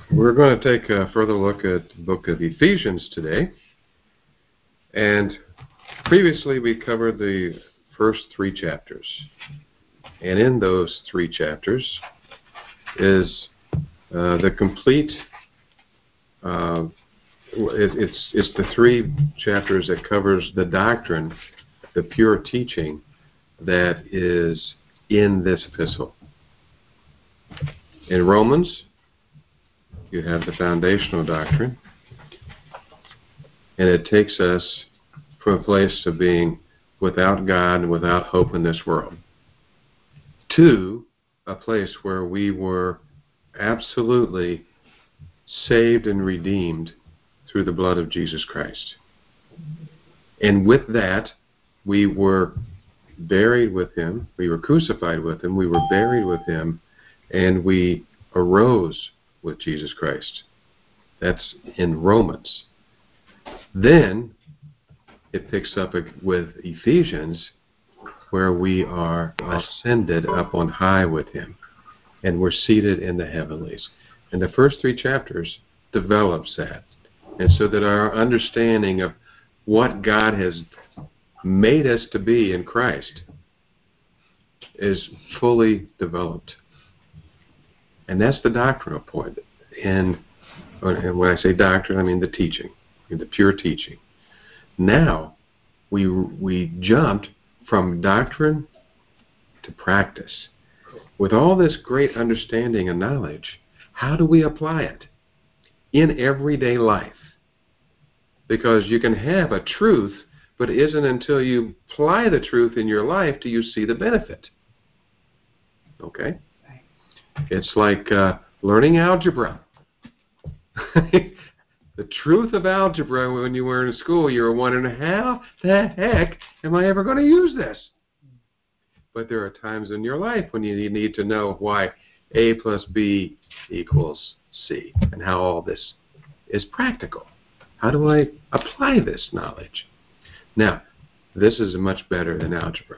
We're going to take a further look at the book of Ephesians today. And previously we covered the first 3 chapters. And in those 3 chapters is the complete, it's the 3 chapters that covers the doctrine, the pure teaching that is in this epistle. In Romans, you have the foundational doctrine, and it takes us from a place of being without God and without hope in this world to a place where we were absolutely saved and redeemed through the blood of Jesus Christ. And with that, we were buried with Him, we were crucified with Him, we were buried with Him, and we arose with Jesus Christ. That's in Romans. Then it picks up with Ephesians, where we are ascended up on high with Him, and we're seated in the heavenlies. And the first 3 chapters develops that. And so that our understanding of what God has made us to be in Christ is fully developed. And that's the doctrinal point. And when I say doctrine, I mean the teaching, the pure teaching. Now, we jumped from doctrine to practice. With all this great understanding and knowledge, how do we apply it in everyday life? Because you can have a truth, but it isn't until you apply the truth in your life do you see the benefit. Okay? It's like learning algebra. The truth of algebra, when you were in school, you were wondering, how the heck am I ever going to use this? But there are times in your life when you need to know why A plus B equals C, and how all this is practical. How do I apply this knowledge? Now, this is much better than algebra.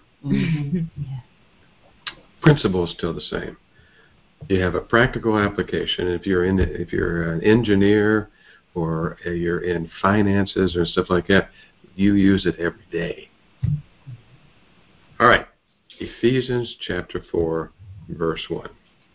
Principle is still the same. You have a practical application. If you're an engineer or you're in finances or stuff like that, you use it every day. All right, Ephesians chapter 4, verse 1.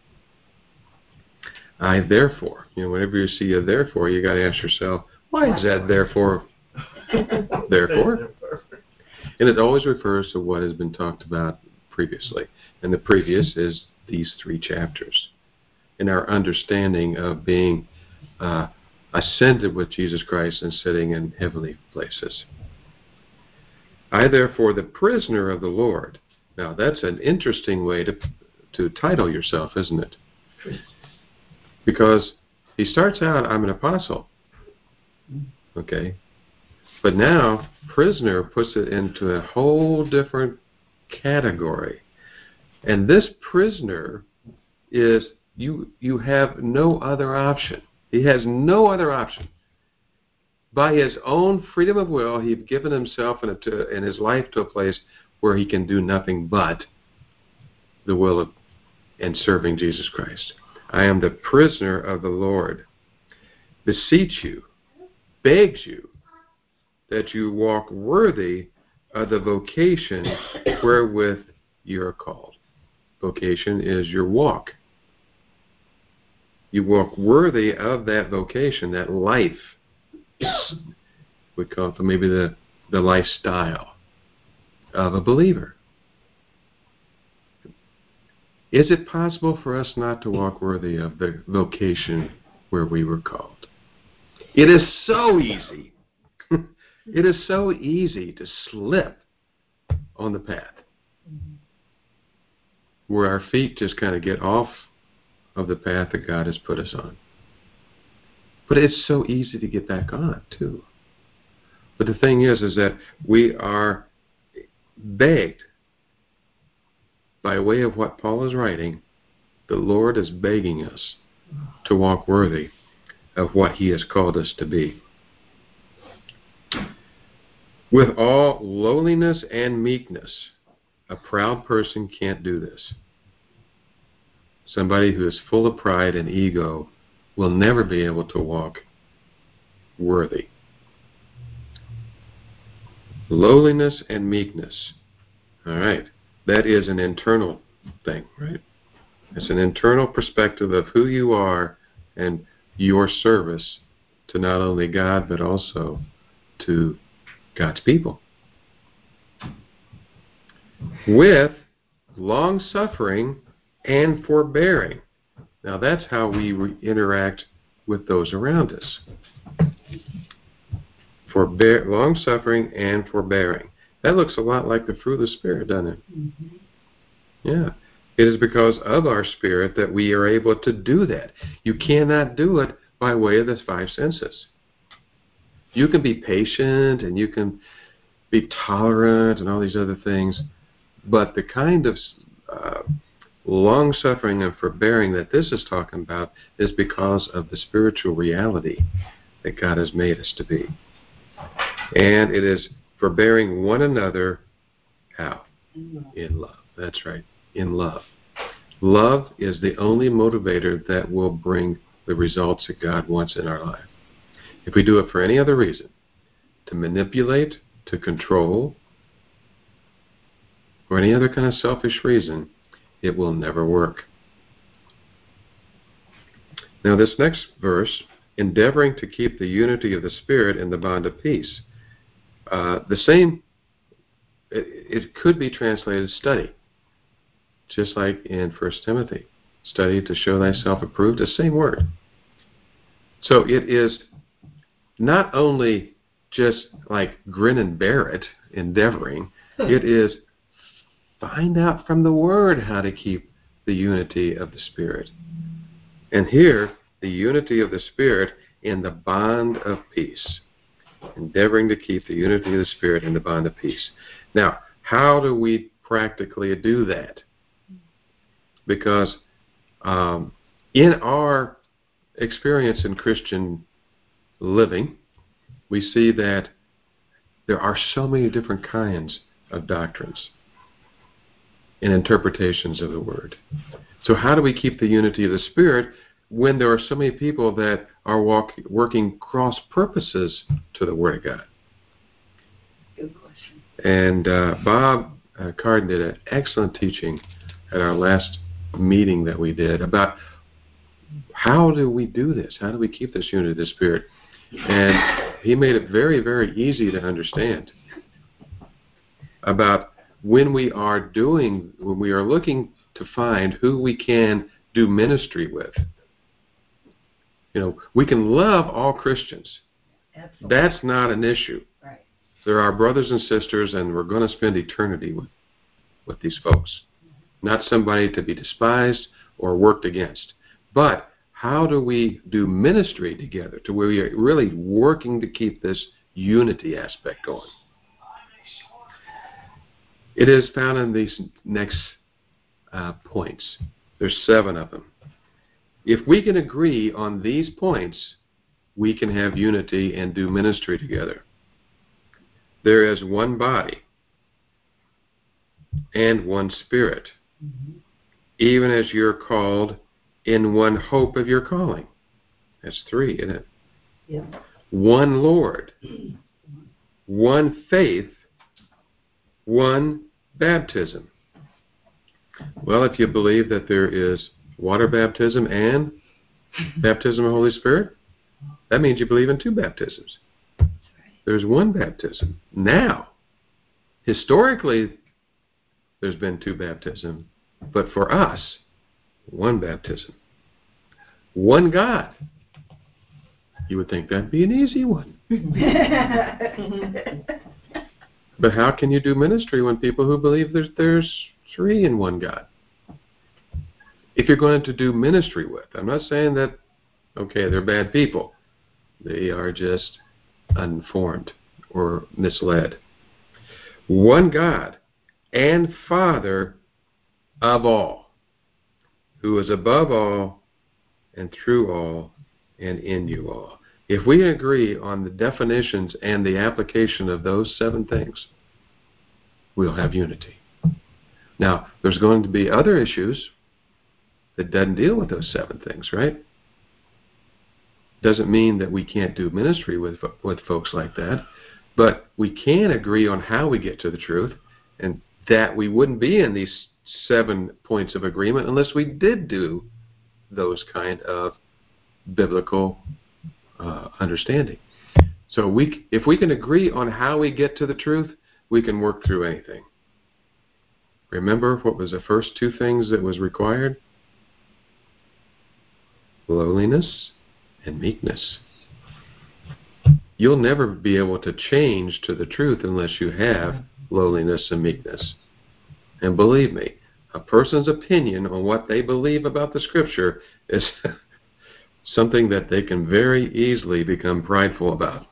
I therefore, whenever you see a therefore, you got to ask yourself, why is that therefore? Therefore? And it always refers to what has been talked about previously. And the previous is these 3 chapters. In our understanding of being ascended with Jesus Christ and sitting in heavenly places. I therefore, the prisoner of the Lord. Now that's an interesting way to title yourself, isn't it? Because he starts out, I'm an apostle. Okay? But now, prisoner puts it into a whole different category. And this prisoner is, you have no other option. He has no other option. By his own freedom of will, he's given himself in his life to a place where he can do nothing but the will of and serving Jesus Christ. I am the prisoner of the Lord. Beseech you, begs you, that you walk worthy of the vocation wherewith you are called. Vocation is your walk. You walk worthy of that vocation, that life. We call it maybe the lifestyle of a believer. Is it possible for us not to walk worthy of the vocation where we were called? It is so easy. It is so easy to slip on the path where our feet just kind of get off of the path that God has put us on. But it's so easy to get back on, too. But the thing is that we are begged, by way of what Paul is writing, the Lord is begging us to walk worthy of what He has called us to be. With all lowliness and meekness. A proud person can't do this. Somebody who is full of pride and ego will never be able to walk worthy. Lowliness and meekness. All right. That is an internal thing, right? It's an internal perspective of who you are and your service to not only God, but also to God's people. With long-suffering and forbearing. Now that's how we interact with those around us. Long-suffering and forbearing. That looks a lot like the fruit of the Spirit, doesn't it? Mm-hmm. Yeah. It is because of our spirit that we are able to do that. You cannot do it by way of the five senses. You can be patient and you can be tolerant and all these other things, but the kind of long-suffering and forbearing that this is talking about is because of the spiritual reality that God has made us to be. And it is forbearing one another, how? In love. That's right, in love. Love is the only motivator that will bring the results that God wants in our life. If we do it for any other reason, to manipulate, to control, or any other kind of selfish reason, it will never work. Now this next verse, endeavoring to keep the unity of the Spirit in the bond of peace. It could be translated study, just like in 1 Timothy. Study to show thyself approved, the same word. So it is not only just like grin and bear it, endeavoring, it is find out from the Word how to keep the unity of the Spirit. And here, the unity of the Spirit in the bond of peace. Endeavoring to keep the unity of the Spirit in the bond of peace. Now, how do we practically do that? Because in our experience in Christian living, we see that there are so many different kinds of doctrines and interpretations of the Word. So how do we keep the unity of the Spirit when there are so many people that are working cross purposes to the Word of God? Good question. And Bob Cardin did an excellent teaching at our last meeting that we did about how do we do this? How do we keep this unity of the Spirit? And he made it very, very easy to understand about when we are looking to find who we can do ministry with. You know, we can love all Christians. Absolutely. That's not an issue. Right. They're our brothers and sisters, and we're going to spend eternity with these folks. Not somebody to be despised or worked against. But how do we do ministry together to where we are really working to keep this unity aspect going? It is found in these next points. There's 7 of them. If we can agree on these points, we can have unity and do ministry together. There is one body and one Spirit, even as you're called in one hope of your calling. That's 3, isn't it? Yeah. One Lord, one faith, one baptism. Well, if you believe that there is water baptism and baptism of the Holy Spirit, that means you believe in 2 baptisms. There's one baptism. Now, historically, there's been 2 baptisms, but for us, one baptism. One God. You would think that'd be an easy one. But how can you do ministry when people who believe there's 3 in one God? If you're going to do ministry with, I'm not saying that, okay, they're bad people. They are just uninformed or misled. One God and Father of all, who is above all and through all and in you all. If we agree on the definitions and the application of those 7 things, we'll have unity. Now, there's going to be other issues that doesn't deal with those 7 things, right? Doesn't mean that we can't do ministry with folks like that, but we can agree on how we get to the truth, and that we wouldn't be in these 7 points of agreement unless we did do those kind of biblical understanding. So if we can agree on how we get to the truth, we can work through anything. Remember what was the first 2 things that was required? Lowliness and meekness. You'll never be able to change to the truth unless you have lowliness and meekness. And believe me, a person's opinion on what they believe about the Scripture is something that they can very easily become prideful about.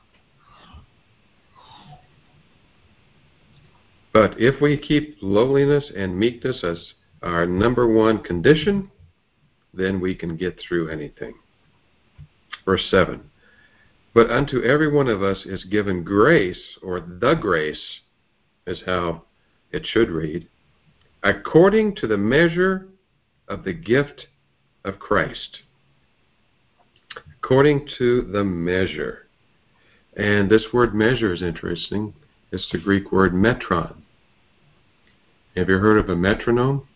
But if we keep lowliness and meekness as our number 1 condition, then we can get through anything. Verse 7. But unto every one of us is given grace, or the grace, is how it should read, according to the measure of the gift of Christ. According to the measure. And this word measure is interesting. It's the Greek word metron. Have you heard of a metronome?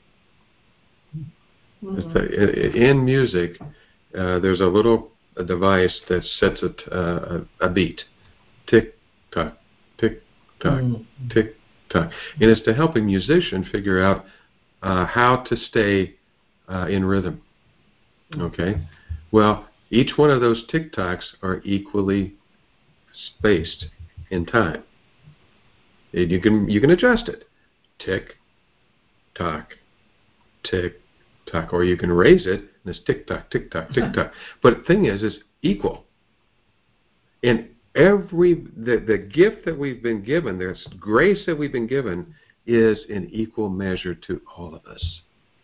Mm-hmm. In music, there's a little device that sets a beat. Tick, tock, tick, tock, tick, tock. And it's to help a musician figure out how to stay in rhythm. Okay? Well, each one of those tick-tocks are equally spaced in time. And you can adjust it. Tick, tock, tick, tock. Or you can raise it, and it's tick, tock, tick, tock, tick, tock. But the thing is, it's equal. And the gift that we've been given, this grace that we've been given, is in equal measure to all of us.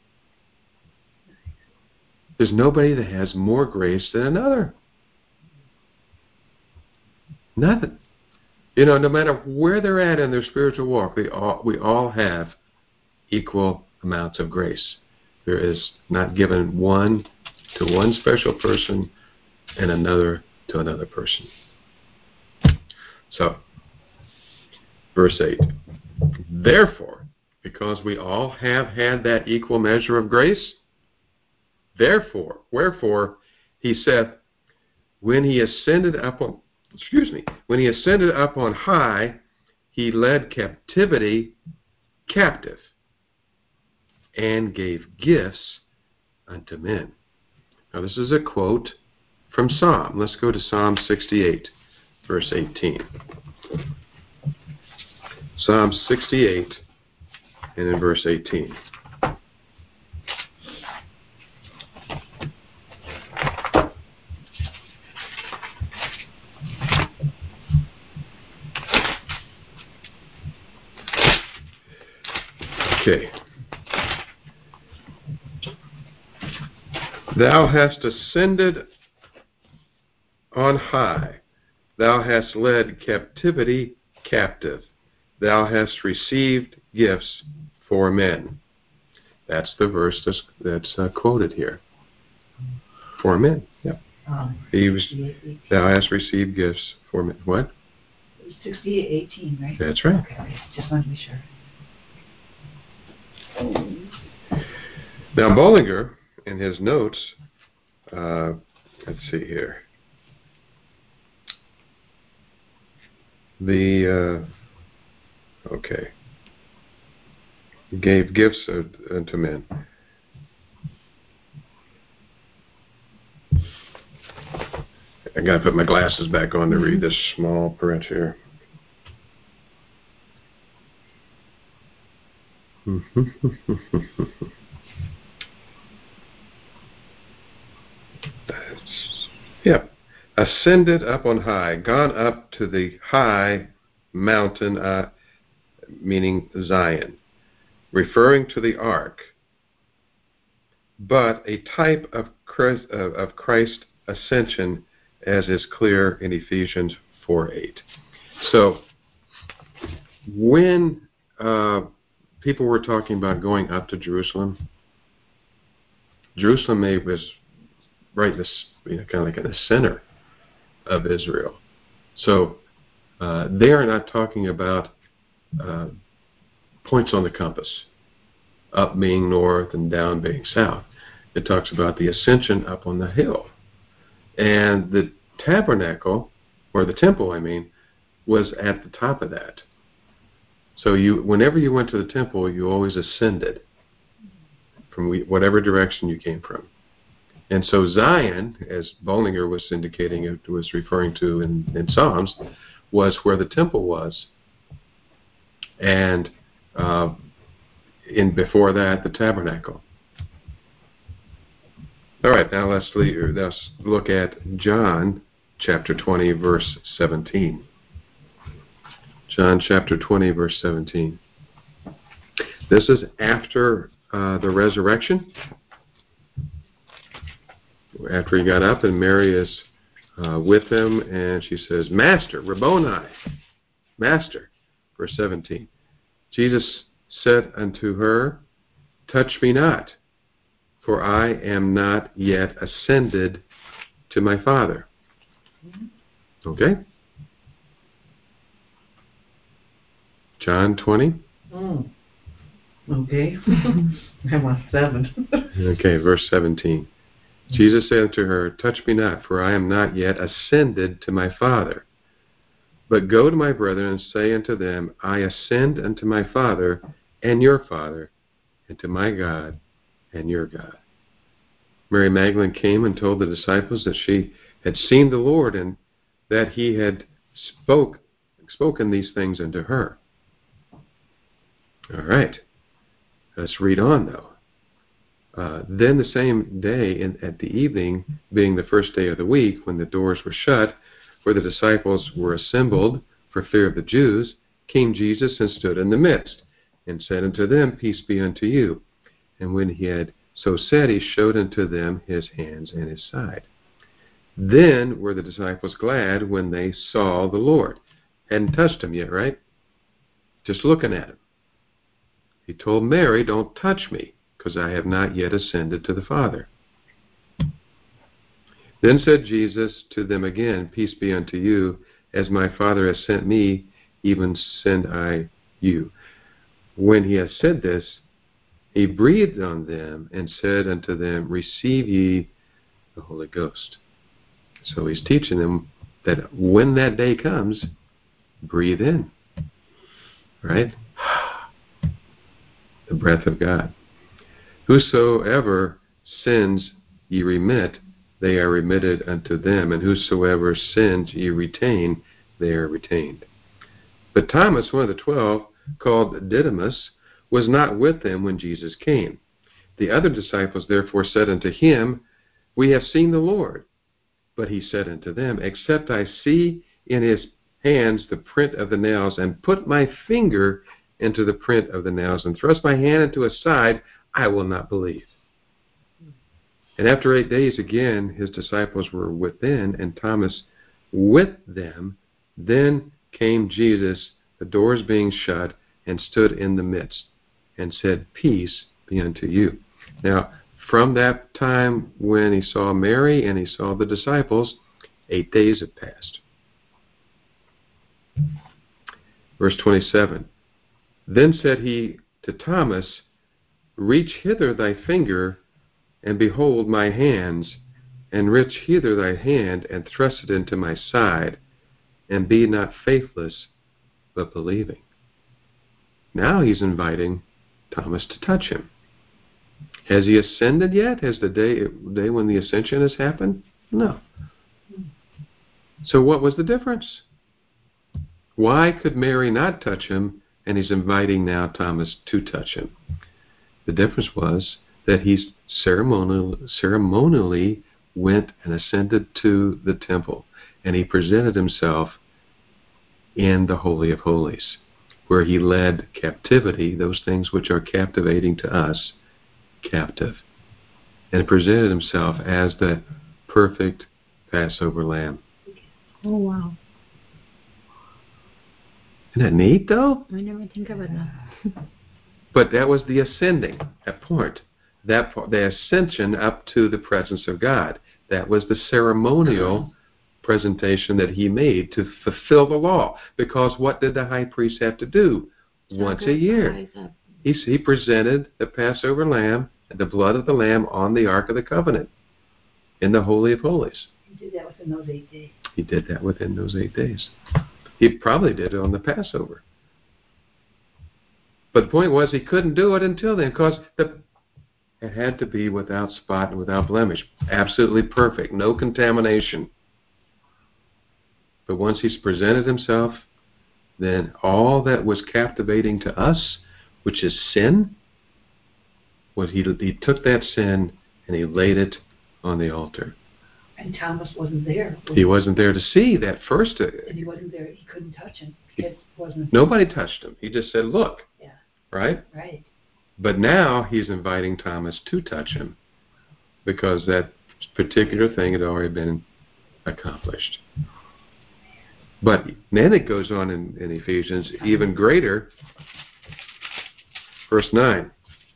There's nobody that has more grace than another. Nothing. No matter where they're at in their spiritual walk, we all have equal amounts of grace. There is not given one to one special person and another to another person. So, verse 8. Therefore, because we all have had that equal measure of grace, wherefore, he saith, when he ascended up on high, he led captivity captive and gave gifts unto men. Now this is a quote from Psalm. Let's go to Psalm 68, verse 18. Psalm 68 and in verse 18. Okay. Thou hast ascended on high. Thou hast led captivity captive. Thou hast received gifts for men. That's the verse that's quoted here. For men. Yep. Thou hast received gifts for men. What? 68:18, right? That's right. Okay, just want to be sure. Now, Bollinger, in his notes, let's see here. Okay. He gave gifts unto men. I got to put my glasses back on to read this small print here. Yep. Ascended up on high, gone up to the high mountain, meaning Zion, referring to the ark, but a type of Christ's ascension, as is clear in Ephesians 4:8. So, when people were talking about going up to Jerusalem, Jerusalem was right in this, kind of like in the center of Israel. So they are not talking about points on the compass, up being north and down being south. It talks about the ascension up on the hill. And the tabernacle, or the temple, was at the top of that. So whenever you went to the temple, you always ascended from whatever direction you came from. And so Zion, as Bollinger was indicating, it was referring to in Psalms, was where the temple was. And before that, the tabernacle. All right, now let's look at John chapter 20, verse 17. John chapter 20, verse 17. This is after the resurrection. After he got up, and Mary is with him, and she says, Master, Rabboni, Master. Verse 17. Jesus said unto her, Touch me not, for I am not yet ascended to my Father. Okay? John 20. Okay. I'm on 7. Okay, verse 17. Jesus said unto her, Touch me not, for I am not yet ascended to my Father. But go to my brethren and say unto them, I ascend unto my Father and your Father, and to my God and your God. Mary Magdalene came and told the disciples that she had seen the Lord, and that he had spoken these things unto her. All right. Let's read on, though. Then the same day at the evening, being the first day of the week, when the doors were shut, where the disciples were assembled for fear of the Jews, came Jesus and stood in the midst, and said unto them, Peace be unto you. And when he had so said, he showed unto them his hands and his side. Then were the disciples glad when they saw the Lord. Hadn't touched him yet, right? Just looking at him. He told Mary, Don't touch me, because I have not yet ascended to the Father. Then said Jesus to them again, Peace be unto you. As my Father has sent me, even send I you. When he had said this, he breathed on them and said unto them, Receive ye the Holy Ghost. So he's teaching them that when that day comes, breathe in. Right? The breath of God. Whosoever sins ye remit, they are remitted unto them, and whosoever sins ye retain, they are retained. But Thomas, one of the 12, called Didymus, was not with them when Jesus came. The other disciples therefore said unto him, We have seen the Lord. But he said unto them, Except I see in his hands the print of the nails, and put my finger into the print of the nails, and thrust my hand into his side, I will not believe. And after 8 days again, his disciples were within, and Thomas with them. Then came Jesus, the doors being shut, and stood in the midst, and said, Peace be unto you. Now, from that time when he saw Mary and he saw the disciples, 8 days had passed. Verse 27. Then said he to Thomas, Reach hither thy finger, and behold my hands, and reach hither thy hand, and thrust it into my side, and be not faithless, but believing. Now he's inviting Thomas to touch him. Has he ascended yet? Has the day when the ascension has happened? No. So what was the difference? Why could Mary not touch him, and he's inviting now Thomas to touch him? The difference was that he ceremonially went and ascended to the temple, and he presented himself in the Holy of Holies, where he led captivity, those things which are captivating to us, captive, and presented himself as the perfect Passover lamb. Oh, wow. Isn't that neat, though? I never think of it now. But that was the ascending, that point. That part, the ascension up to the presence of God. That was the ceremonial presentation that he made to fulfill the law. Because what did the high priest have to do? Once a year. He presented the Passover lamb and the blood of the lamb on the Ark of the Covenant in the Holy of Holies. He did that within those 8 days. He did that within those 8 days. He probably did it on the Passover. But the point was he couldn't do it until then because it had to be without spot and without blemish. Absolutely perfect. No contamination. But once he's presented himself, then all that was captivating to us, which is sin, was he took that sin and he laid it on the altar. And Thomas wasn't there. He wasn't there to see that first. And he wasn't there. He couldn't touch him. Nobody touched him. He just said, look. Yeah. Right? Right. But now he's inviting Thomas to touch him because that particular thing had already been accomplished. But then it goes on in Ephesians, even greater. Verse 9.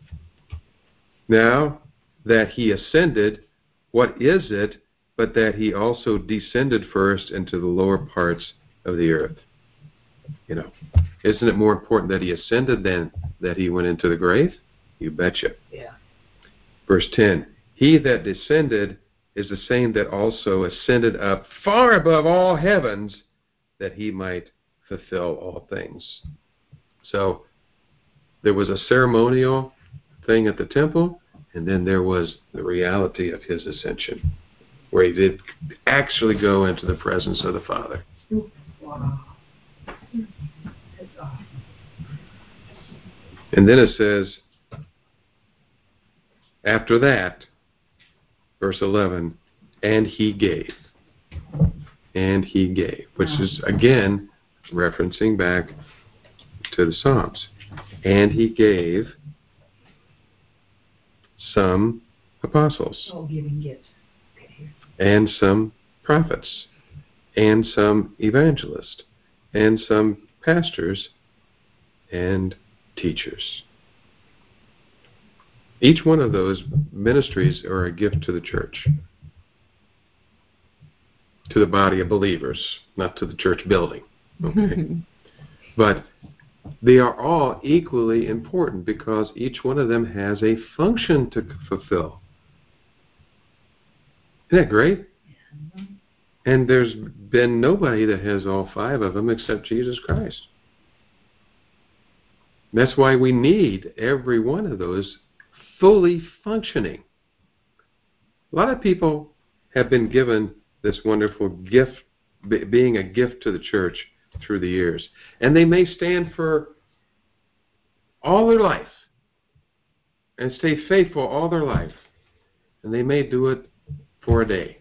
Now that he ascended, what is it but that he also descended first into the lower parts of the earth? You know, isn't it more important that he ascended than that he went into the grave? You betcha. Yeah. Verse 10. He that descended is the same that also ascended up far above all heavens that he might fulfill all things. So there was a ceremonial thing at the temple, and then there was the reality of his ascension, where he did actually go into the presence of the Father. Wow. That's awesome. And then it says, after that, verse 11, and he gave. And he gave, which is, again, referencing back to the Psalms. And he gave some apostles. Oh, giving gifts. Okay. And some prophets. And some evangelists. And some pastors and teachers. Each one of those ministries are a gift to the church. To the body of believers, not to the church building. Okay? But they are all equally important because each one of them has a function to fulfill. Isn't that great? Yeah. And there's been nobody that has all 5 of them except Jesus Christ. That's why we need every one of those fully functioning. A lot of people have been given this wonderful gift, being a gift to the church through the years. And they may stand for all their life and stay faithful all their life. And they may do it for a day.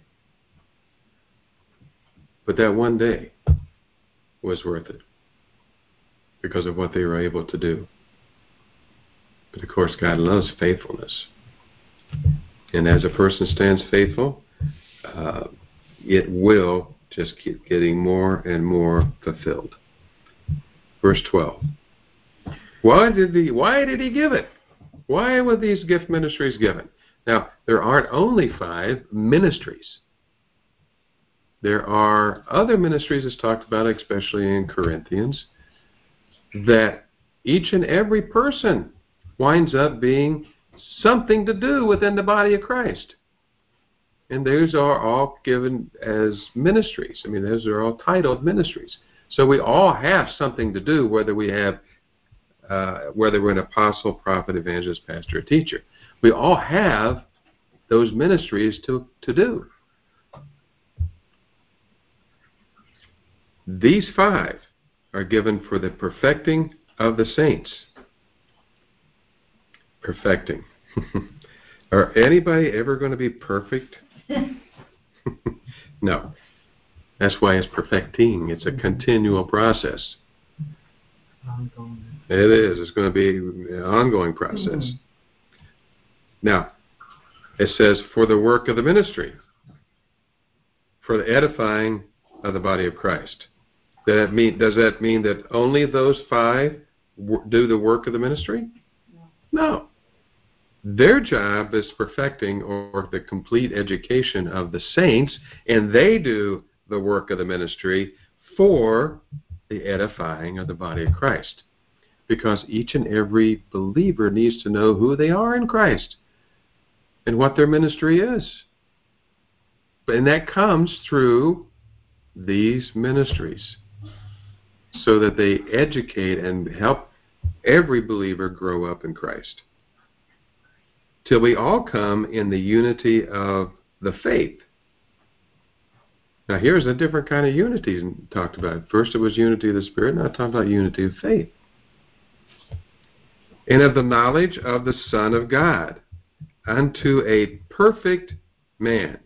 But that one day was worth it because of what they were able to do. But of course, God loves faithfulness. And as a person stands faithful, it will just keep getting more and more fulfilled. Verse 12. Why did he give it? Why were these gift ministries given? Now, there aren't only 5 ministries. There are other ministries that's talked about, especially in Corinthians, that each and every person winds up being something to do within the body of Christ. And those are all given as ministries. I mean, those are all titled ministries. So we all have something to do, whether we're an apostle, prophet, evangelist, pastor, or teacher. We all have those ministries to do. These 5 are given for the perfecting of the saints. Perfecting. Are anybody ever going to be perfect? No. That's why it's perfecting. It's a continual process. Ongoing. It is. It's going to be an ongoing process. Now, it says, for the work of the ministry, for the edifying of the body of Christ. Does that mean that only those 5 do the work of the ministry? No. Their job is perfecting or the complete education of the saints, and they do the work of the ministry for the edifying of the body of Christ. Because each and every believer needs to know who they are in Christ and what their ministry is. And that comes through these ministries, so that they educate and help every believer grow up in Christ, till we all come in the unity of the faith. Now here's a different kind of unity talked about. First it was unity of the Spirit, now I'm talking about unity of faith. And of the knowledge of the Son of God, unto a perfect man.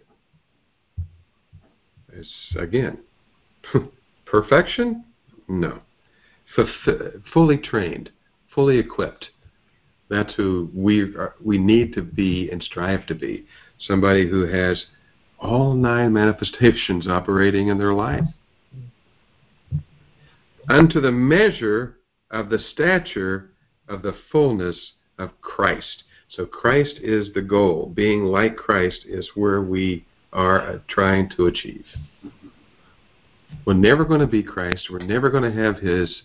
It's, again, perfection? No. Fully trained, fully equipped. That's who we need to be and strive to be. Somebody who has all 9 manifestations operating in their life. Unto the measure of the stature of the fullness of Christ. So Christ is the goal. Being like Christ is where we are trying to achieve. We're never going to be Christ. We're never going to have his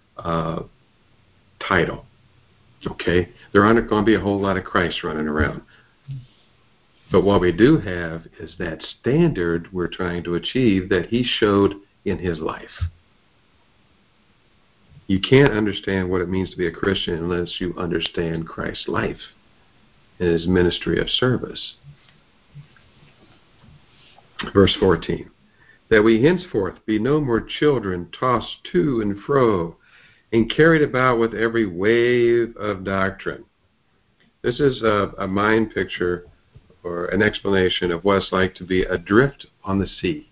title. Okay? There aren't going to be a whole lot of Christ running around. But what we do have is that standard we're trying to achieve that he showed in his life. You can't understand what it means to be a Christian unless you understand Christ's life and his ministry of service. Verse 14. That we henceforth be no more children tossed to and fro and carried about with every wave of doctrine. This is a mind picture or an explanation of what it's like to be adrift on the sea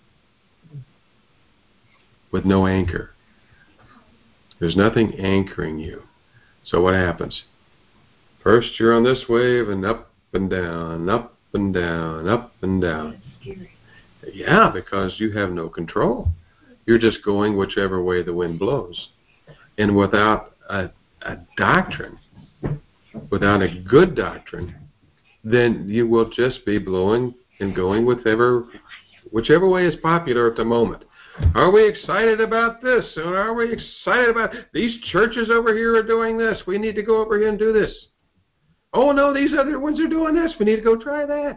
with no anchor. There's nothing anchoring you. So what happens? First you're on this wave and up and down, up and down, up and down. That's scary. Yeah, because you have no control. You're just going whichever way the wind blows. And without a doctrine, without a good doctrine, then you will just be blowing and going whichever way is popular at the moment. Are we excited about this? Or are we excited about these churches over here are doing this? We need to go over here and do this. Oh no, these other ones are doing this. We need to go try that.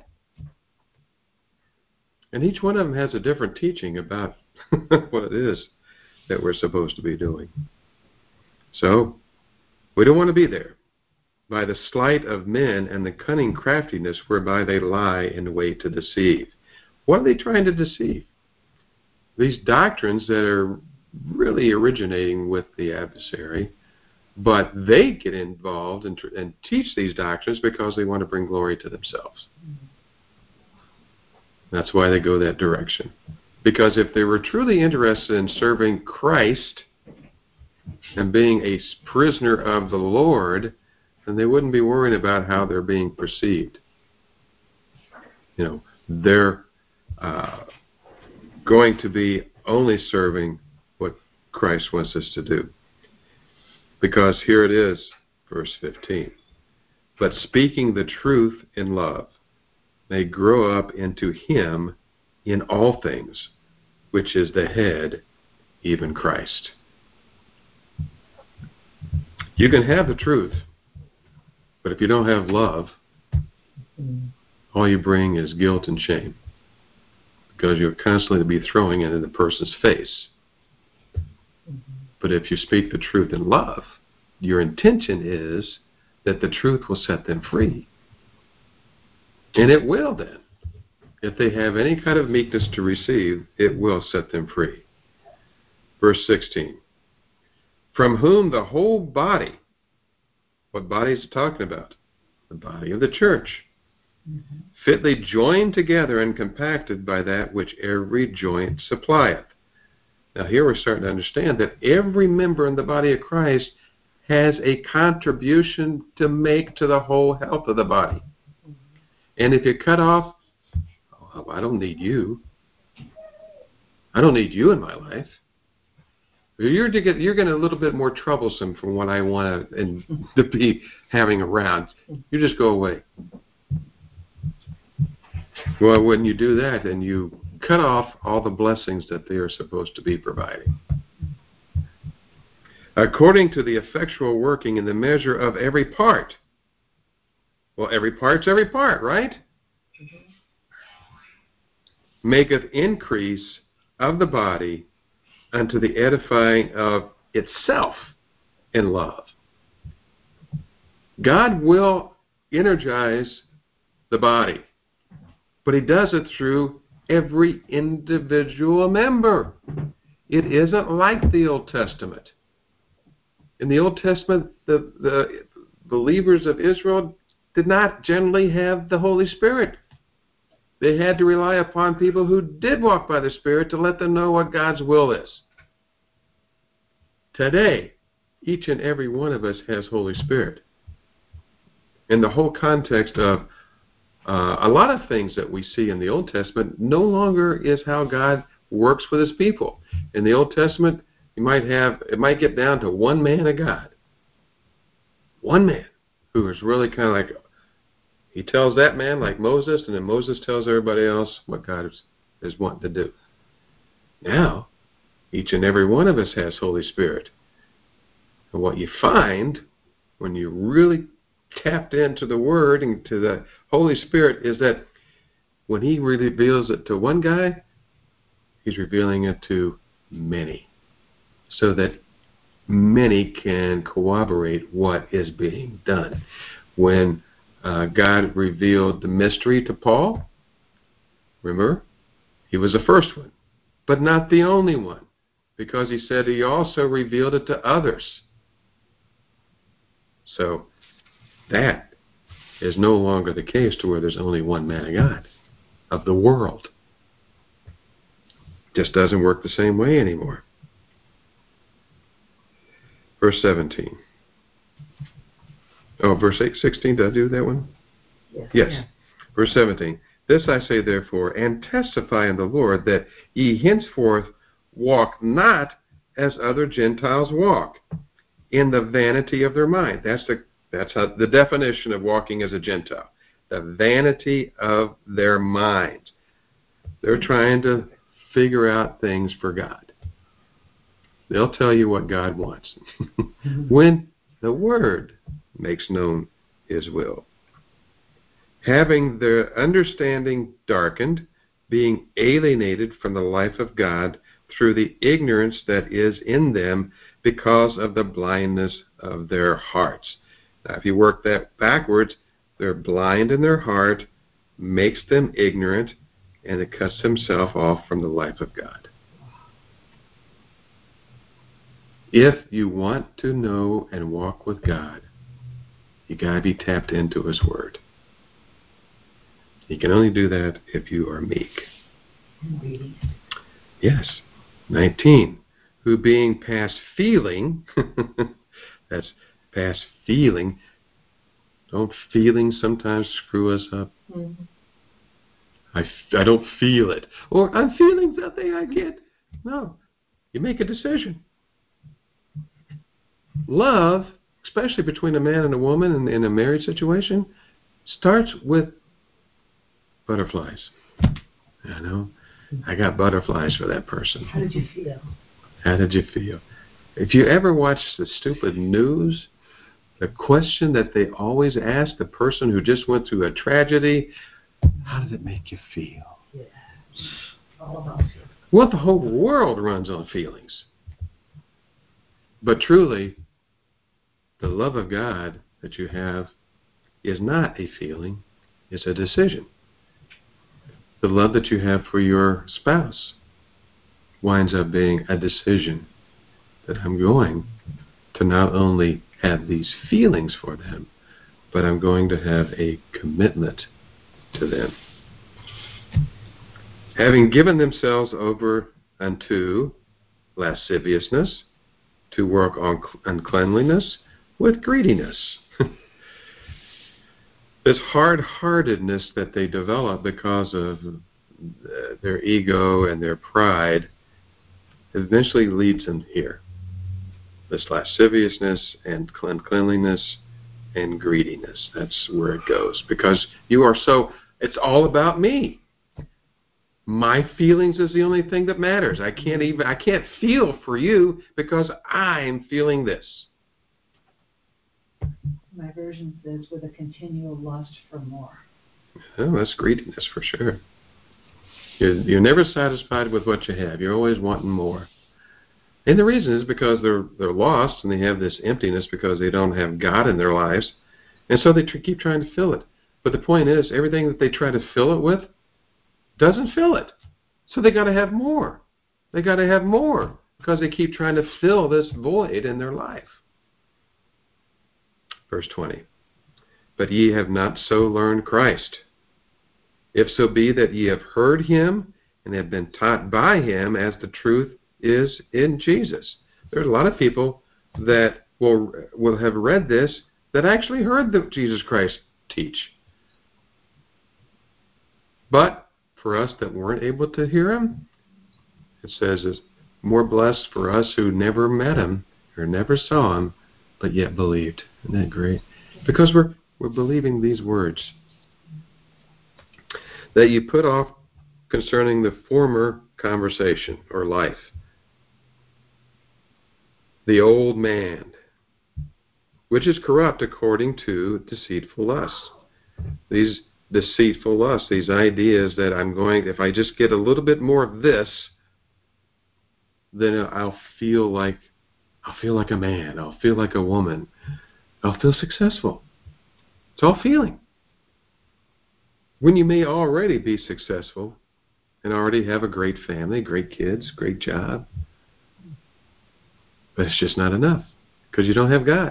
And each one of them has a different teaching about what it is that we're supposed to be doing. So, we don't want to be there. By the sleight of men and the cunning craftiness whereby they lie in wait to deceive. What are they trying to deceive? These doctrines that are really originating with the adversary, but they get involved and teach these doctrines because they want to bring glory to themselves. That's why they go that direction. Because if they were truly interested in serving Christ and being a prisoner of the Lord, then they wouldn't be worrying about how they're being perceived. You know, they're going to be only serving what Christ wants us to do. Because here it is, verse 15. But speaking the truth in love, may grow up into him in all things, which is the head, even Christ. You can have the truth, but if you don't have love, all you bring is guilt and shame, because you'll constantly be throwing it in the person's face. But if you speak the truth in love, your intention is that the truth will set them free. And it will then. If they have any kind of meekness to receive, it will set them free. Verse 16. From whom the whole body, what body is it talking about? The body of the church. Fitly joined together and compacted by that which every joint supplieth. Now here we're starting to understand that every member in the body of Christ has a contribution to make to the whole health of the body. And if you cut off, oh, I don't need you. I don't need you in my life. You're getting a little bit more troublesome from what I want to be having around. You just go away. Well, when you do that, then you cut off all the blessings that they are supposed to be providing. According to the effectual working in the measure of every part. Well, every part's every part, right? Maketh increase of the body unto the edifying of itself in love. God will energize the body, but He does it through every individual member. It isn't like the Old Testament. In the Old Testament, the believers of Israel did not generally have the Holy Spirit. They had to rely upon people who did walk by the Spirit to let them know what God's will is. Today, each and every one of us has Holy Spirit. In the whole context of a lot of things that we see in the Old Testament no longer is how God works with His people. In the Old Testament, it might get down to one man of God. One man who is really kind of like, he tells that man like Moses, and then Moses tells everybody else what God is wanting to do. Now, each and every one of us has Holy Spirit. And what you find when you really tapped into the Word and to the Holy Spirit is that when He reveals it to one guy, He's revealing it to many, so that many can corroborate what is being done. When God revealed the mystery to Paul, remember, he was the first one, but not the only one, because He said He also revealed it to others. So that is no longer the case to where there's only one man of God, of the world. Just doesn't work the same way anymore. Verse 17. Oh, verse 16, did I do that one? Yes. Yes. Yeah. Verse 17. This I say therefore, and testify in the Lord, that ye henceforth walk not as other Gentiles walk, in the vanity of their mind. That's the definition of walking as a Gentile. The vanity of their minds. They're trying to figure out things for God. They'll tell you what God wants. When the Word makes known His will. Having their understanding darkened, being alienated from the life of God through the ignorance that is in them because of the blindness of their hearts. Now, if you work that backwards, they're blind in their heart, makes them ignorant, and it cuts himself off from the life of God. If you want to know and walk with God, you got to be tapped into His Word. You can only do that if you are meek. Yes. 19. Who being past feeling, that's past feeling. Don't feelings sometimes screw us up? Mm-hmm. I don't feel it. Or I'm feeling something I can't. No. You make a decision. Love, especially between a man and a woman in a marriage situation, starts with butterflies. I know. I got butterflies for that person. How did you feel? How did you feel? If you ever watch the stupid news, the question that they always ask the person who just went through a tragedy, how did it make you feel? Yeah. All about you. Well, the whole world runs on feelings. But truly, the love of God that you have is not a feeling, it's a decision. The love that you have for your spouse winds up being a decision that I'm going to not only have these feelings for them, but I'm going to have a commitment to them. Having given themselves over unto lasciviousness, to work on uncleanliness with greediness. This hard-heartedness that they develop because of their ego and their pride eventually leads them here. This lasciviousness and cleanliness and greediness. That's where it goes. Because you are so, it's all about me. My feelings is the only thing that matters. I can't feel for you because I'm feeling this. My version says with a continual lust for more. Oh, that's greediness for sure. You're never satisfied with what you have. You're always wanting more. And the reason is because they're lost and they have this emptiness because they don't have God in their lives. And so they keep trying to fill it. But the point is, everything that they try to fill it with doesn't fill it. So they got to have more. They got to have more because they keep trying to fill this void in their life. Verse 20. But ye have not so learned Christ. If so be that ye have heard him and have been taught by him as the truth is in Jesus. There's a lot of people that will have read this that actually heard Jesus Christ teach. But for us that weren't able to hear him, it says it's more blessed for us who never met him or never saw him, but yet believed. Isn't that great? Because we're believing these words. That you put off concerning the former conversation or life. The old man, which is corrupt according to deceitful lusts. These deceitful lusts, these ideas that if I just get a little bit more of this, then I'll feel like a man. I'll feel like a woman. I'll feel successful. It's all feeling. When you may already be successful and already have a great family, great kids, great job. But it's just not enough because you don't have God.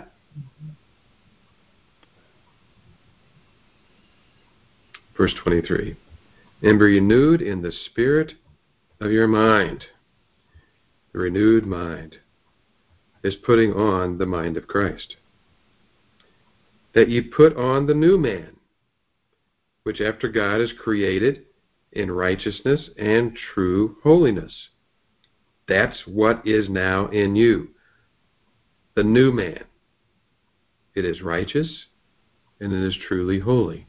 Verse 23. And be renewed in the spirit of your mind. The renewed mind is putting on the mind of Christ. That ye put on the new man, which after God is created in righteousness and true holiness. That's what is now in you. The new man. It is righteous and it is truly holy.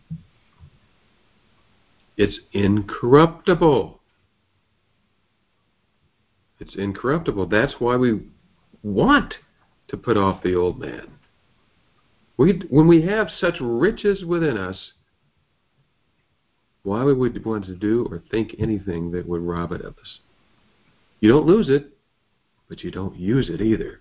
It's incorruptible. It's incorruptible. That's why we want to put off the old man. When we have such riches within us, why would we want to do or think anything that would rob it of us? You don't lose it, but you don't use it either.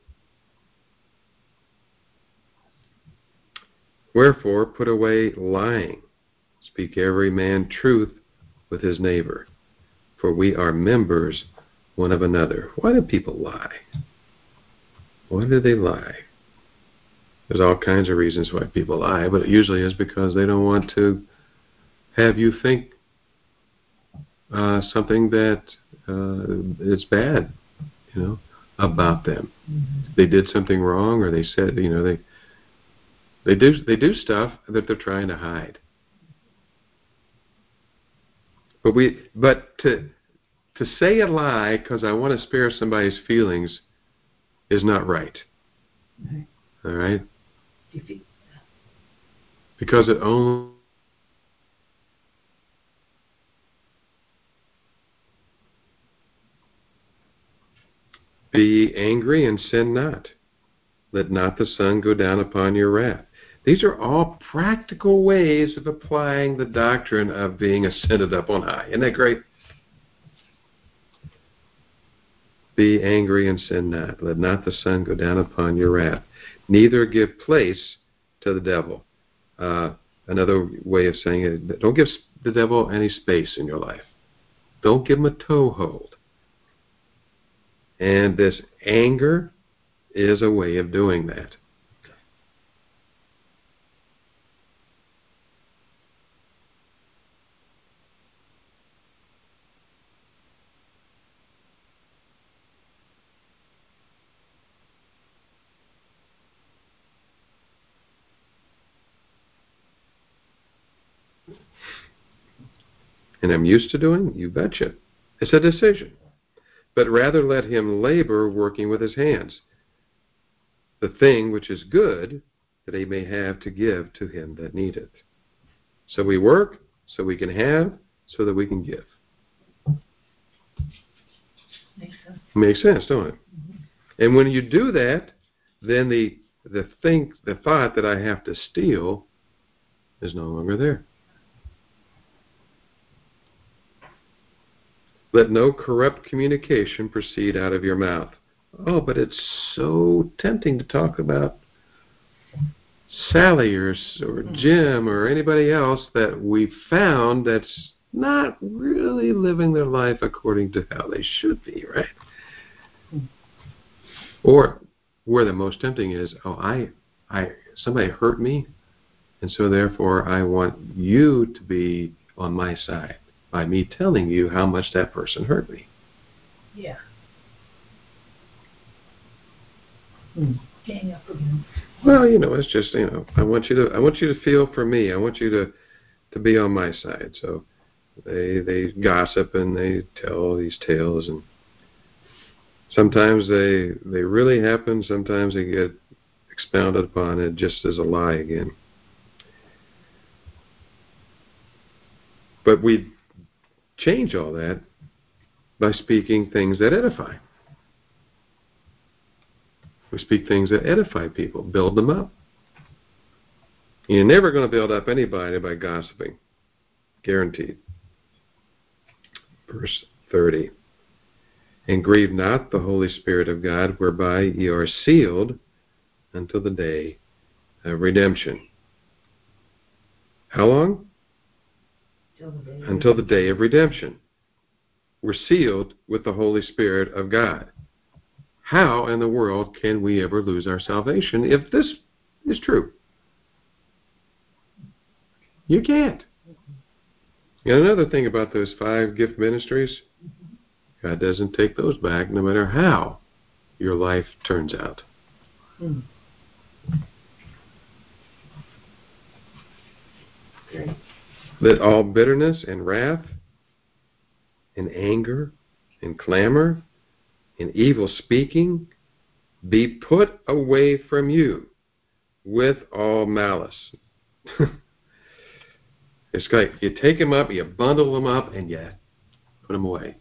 Wherefore, put away lying. Speak every man truth with his neighbor, for we are members one of another. Why do people lie? Why do they lie? There's all kinds of reasons why people lie, but it usually is because they don't want to have you think something that is bad, about them. They did something wrong, or they said, they do stuff that they're trying to hide. But to say a lie because I want to spare somebody's feelings is not right. Okay. All right? Because it only be angry and sin not. Let not the sun go down upon your wrath. These are all practical ways of applying the doctrine of being ascended up on high. Isn't that great? Be angry and sin not. Let not the sun go down upon your wrath. Neither give place to the devil. Another way of saying it, don't give the devil any space in your life. Don't give him a toehold. And this anger is a way of doing that. And I'm used to doing? You betcha. It's a decision. But rather let him labor working with his hands. the thing which is good, that he may have to give to him that needeth. So we work, so we can have, so that we can give. Makes sense. Makes sense, don't it? Mm-hmm. And when you do that, then the thought that I have to steal is no longer there. Let no corrupt communication proceed out of your mouth. Oh, but it's so tempting to talk about Sally or Jim or anybody else that we found that's not really living their life according to how they should be, right? Or where the most tempting is, somebody hurt me, and so therefore I want you to be on my side by me telling you how much that person hurt me. Yeah. Gang up again. Well, it's just, I want you to feel for me. I want you to be on my side. So they gossip and they tell these tales, and sometimes they really happen. Sometimes they get expounded upon it just as a lie again. But we change all that by speaking things that edify. We speak things that edify people, build them up. You're never going to build up anybody by gossiping. Guaranteed. Verse 30. And grieve not the Holy Spirit of God, whereby ye are sealed until the day of redemption. How long? Until the day of redemption. We're sealed with the Holy Spirit of God. How in the world can we ever lose our salvation if this is true? You can't. And another thing about those 5 gift ministries, God doesn't take those back no matter how your life turns out. Great. Let all bitterness and wrath and anger and clamor and evil speaking be put away from you with all malice. It's like you take them up, you bundle them up, and you put them away.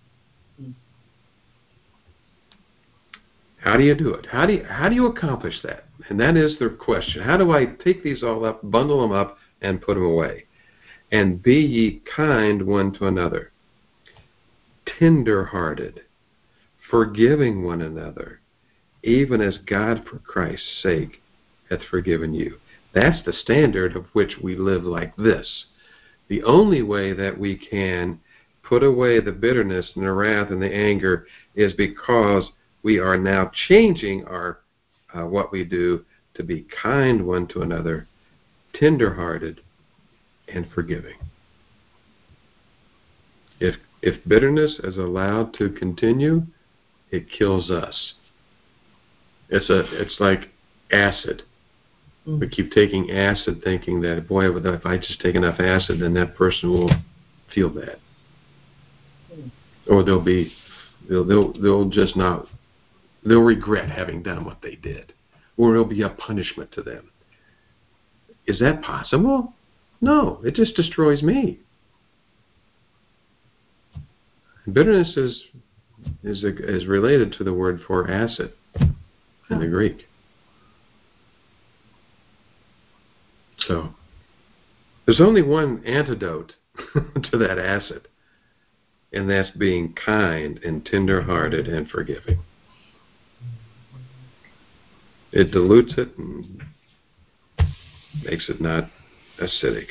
How do you do it? How do you accomplish that? And that is the question. How do I take these all up, bundle them up, and put them away? And be ye kind one to another, tender-hearted, forgiving one another, even as God for Christ's sake hath forgiven you. That's the standard of which we live like this. The only way that we can put away the bitterness and the wrath and the anger is because we are now changing our what we do to be kind one to another, tender-hearted, and forgiving. If bitterness is allowed to continue, it kills us. It's like acid. We keep taking acid thinking that, boy, if I just take enough acid, then that person will feel bad. Or they'll regret having done what they did. Or it'll be a punishment to them. Is that possible? No, it just destroys me. Bitterness is related to the word for acid in the Greek. So, there's only one antidote to that acid, and that's being kind and tender-hearted and forgiving. It dilutes it and makes it not acidic.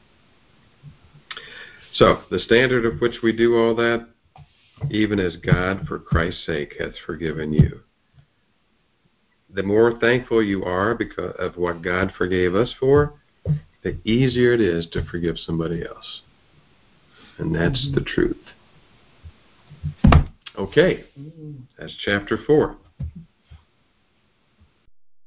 So, the standard of which we do all that, even as God for Christ's sake hath forgiven you. The more thankful you are because of what God forgave us for, the easier it is to forgive somebody else. And that's the truth. Okay, that's chapter 4.